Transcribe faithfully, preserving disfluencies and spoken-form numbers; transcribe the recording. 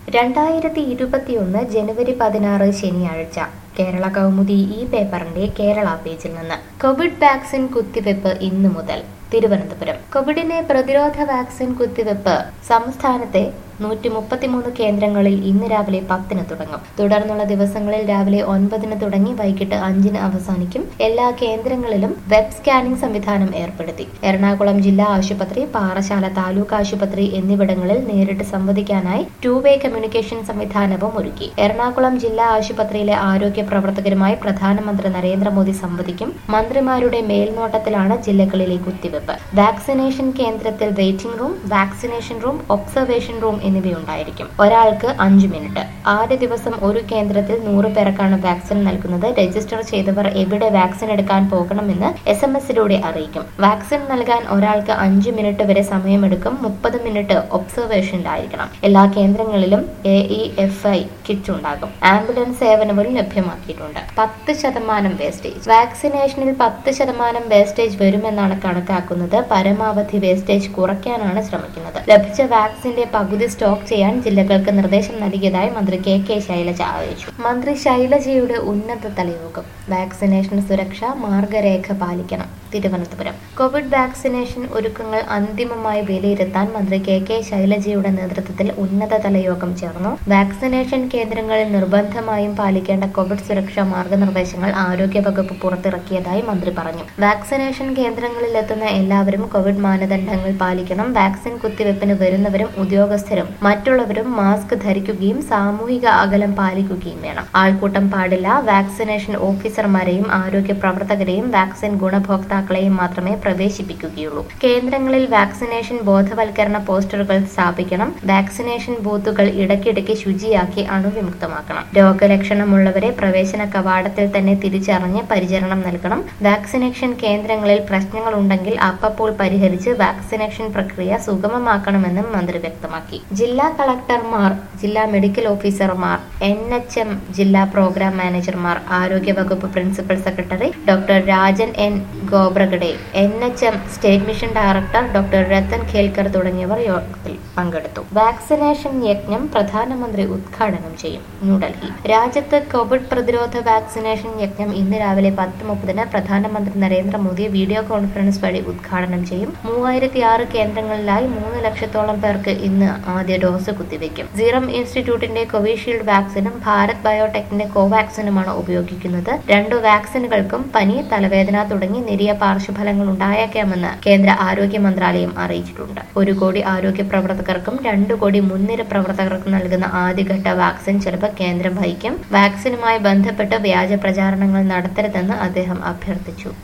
രണ്ടായിരത്തി ഇരുപത്തിയൊന്ന് ജനുവരി പതിനാറ് ശനിയാഴ്ച കേരള കൗമുദി ഈ പേപ്പറിന്റെ കേരള പേജിൽ നിന്ന് കോവിഡ് വാക്സിൻ കുത്തിവെപ്പ് ഇന്നു മുതൽ. തിരുവനന്തപുരം കോവിഡിനെ പ്രതിരോധ വാക്സിൻ കുത്തിവെപ്പ് സംസ്ഥാനത്തെ നൂറ്റി മുപ്പത്തിമൂന്ന് കേന്ദ്രങ്ങളിൽ ഇന്ന് രാവിലെ പത്തിന് തുടങ്ങും. തുടർന്നുള്ള ദിവസങ്ങളിൽ രാവിലെ ഒൻപതിന് തുടങ്ങി വൈകിട്ട് അഞ്ചിന് അവസാനിക്കും. എല്ലാ കേന്ദ്രങ്ങളിലും വെബ് സ്കാനിംഗ് സംവിധാനം ഏർപ്പെടുത്തി. എറണാകുളം ജില്ലാ ആശുപത്രി, പാറശാല താലൂക്ക് ആശുപത്രി എന്നിവിടങ്ങളിൽ നേരിട്ട് സംവദിക്കാനായി ടു വേ കമ്മ്യൂണിക്കേഷൻ സംവിധാനവും ഒരുക്കി. എറണാകുളം ജില്ലാ ആശുപത്രിയിലെ ആരോഗ്യ പ്രവർത്തകരുമായി പ്രധാനമന്ത്രി നരേന്ദ്രമോദി സംവദിക്കും. മന്ത്രിമാരുടെ മേൽനോട്ടത്തിലാണ് ജില്ലകളിലെ കുത്തിവെപ്പ്. വാക്സിനേഷൻ കേന്ദ്രത്തിൽ waiting room, vaccination room, observation room എന്നിവയുണ്ടായിരിക്കും. ഒരാൾക്ക് അഞ്ചു മിനിറ്റ്. ആദ്യ ദിവസം ഒരു കേന്ദ്രത്തിൽ നൂറ് പേർക്കാണ് വാക്സിൻ നൽകുന്നത്. രജിസ്റ്റർ ചെയ്തവർ എവിടെ വാക്സിൻ എടുക്കാൻ പോകണമെന്ന് എസ് എം എസിലൂടെ അറിയിക്കും. വാക്സിൻ നൽകാൻ ഒരാൾക്ക് അഞ്ചു മിനിറ്റ് വരെ സമയമെടുക്കും. മുപ്പത് മിനിറ്റ് ഒബ്സർവേഷനിലായിരിക്കണം. എല്ലാ കേന്ദ്രങ്ങളിലും A E F I kit ഉണ്ടാകും. ആംബുലൻസ് സേവനവും ലഭ്യമാക്കിയിട്ടുണ്ട്. പത്ത് ശതമാനം വേസ്റ്റേജ്. വാക്സിനേഷനിൽ പത്ത് ശതമാനം വേസ്റ്റേജ് വരുമെന്നാണ് കണക്കാക്കുന്നത്. പരമാവധി വേസ്റ്റേജ് കുറയ്ക്കാനാണ് ശ്രമിക്കുന്നത്. ലഭിച്ച വാക്സിന്റെ പകുതി സ്റ്റോക്ക് ചെയ്യാൻ ജില്ലകൾക്ക് നിർദ്ദേശം നൽകിയതായി മന്ത്രി കെ കെ ശൈലജ അറിയിച്ചു. മന്ത്രി ശൈലജയുടെ ഉന്നതതല യോഗം. വാക്സിനേഷൻ സുരക്ഷ മാർഗരേഖ പാലിക്കണം. തിരുവനന്തപുരം കോവിഡ് വാക്സിനേഷൻ ഒരുക്കങ്ങൾ അന്തിമമായി വിലയിരുത്താൻ മന്ത്രി കെ കെ ശൈലജയുടെ നേതൃത്വത്തിൽ ഉന്നതതല യോഗം ചേർന്നു. വാക്സിനേഷൻ കേന്ദ്രങ്ങളിൽ നിർബന്ധമായും പാലിക്കേണ്ട കോവിഡ് സുരക്ഷാ മാർഗനിർദ്ദേശങ്ങൾ ആരോഗ്യവകുപ്പ് പുറത്തിറക്കിയതായി മന്ത്രി പറഞ്ഞു. വാക്സിനേഷൻ കേന്ദ്രങ്ങളിൽ എത്തുന്ന എല്ലാവരും കോവിഡ് മാനദണ്ഡങ്ങൾ പാലിക്കണം. വാക്സിൻ കുത്തിവെപ്പിന് വരുന്നവരും ഉദ്യോഗസ്ഥരും മറ്റുള്ളവരും മാസ്ക് ധരിക്കുകയും സാമൂഹിക അകലം പാലിക്കുകയും വേണം. ആൾക്കൂട്ടം പാടില്ല. വാക്സിനേഷൻ ഓഫീസർമാരെയും ആരോഗ്യ പ്രവർത്തകരെയും വാക്സിൻ ഗുണഭോക്താക്കളെയും മാത്രമേ പ്രവേശിപ്പിക്കുകയുള്ളൂ. കേന്ദ്രങ്ങളിൽ വാക്സിനേഷൻ ബോധവൽക്കരണ പോസ്റ്ററുകൾ സ്ഥാപിക്കണം. വാക്സിനേഷൻ ബൂത്തുകൾ ഇടയ്ക്കിടയ്ക്ക് ശുചിയാക്കി അണുവിമുക്തമാക്കണം. രോഗലക്ഷണമുള്ളവരെ പ്രവേശന കവാടത്തിൽ തന്നെ തിരിച്ചറിഞ്ഞ് പരിചരണം നൽകണം. വാക്സിനേഷൻ കേന്ദ്രങ്ങളിൽ പ്രശ്നങ്ങളുണ്ടെങ്കിൽ അപ്പപ്പോൾ പരിഹരിച്ച് വാക്സിനേഷൻ പ്രക്രിയ സുഗമമാക്കണമെന്നും മന്ത്രി വ്യക്തമാക്കി. ജില്ലാ കളക്ടർമാർ, ജില്ലാ മെഡിക്കൽ ഓഫീസർമാർ, എൻ എച്ച് എം ജില്ലാ പ്രോഗ്രാം മാനേജർമാർ, ആരോഗ്യവകുപ്പ് principal secretary doctor Rajan N Gobragade, N H M state mission director doctor Rathan Khelkar തുടങ്ങിയവർ യോഗത്തിൽ പങ്കെടുത്തു. വാക്സിനേഷൻ യജ്ഞം പ്രധാനമന്ത്രി ഉദ്ഘാടനം ചെയ്യും. ന്യൂഡൽഹി രാജ്യത്ത് കോവിഡ് പ്രതിരോധ വാക്സിനേഷൻ യജ്ഞം ഇന്ന് രാവിലെ പത്ത് മുപ്പതിന് പ്രധാനമന്ത്രി നരേന്ദ്രമോദി വീഡിയോ കോൺഫറൻസ് വഴി ഉദ്ഘാടനം ചെയ്യും. മൂവായിരത്തി ആറ് കേന്ദ്രങ്ങളിലായി മൂന്ന് ലക്ഷത്തോളം പേർക്ക് ഇന്ന് ആദ്യ ഡോസ് കുത്തിവെക്കും. സീറം ഇൻസ്റ്റിറ്റ്യൂട്ടിന്റെ കോവിഷീൽഡ് വാക്സിനും ഭാരത് ബയോടെക്കിന്റെ കോവാക്സിനുമാണ് ഉപയോഗിക്കുന്നത്. രണ്ടു വാക്സിനുകൾക്കും പനി, തലവേദന തുടങ്ങി നേരിയ പാർശ്വഫലങ്ങൾ ഉണ്ടായേക്കാമെന്ന് കേന്ദ്ര ആരോഗ്യ മന്ത്രാലയം അറിയിച്ചിട്ടുണ്ട്. ഒരു കോടി ആരോഗ്യ പ്രവർത്തകർക്കും രണ്ടു കോടി മുൻനിര പ്രവർത്തകർക്കും നൽകുന്ന ആദ്യഘട്ട വാക്സിൻ ചിലപ്പോൾ കേന്ദ്രം വഹിക്കും. വാക്സിനുമായി ബന്ധപ്പെട്ട് വ്യാജ പ്രചാരണങ്ങൾ നടത്തരുതെന്ന് അദ്ദേഹം അഭ്യർത്ഥിച്ചു.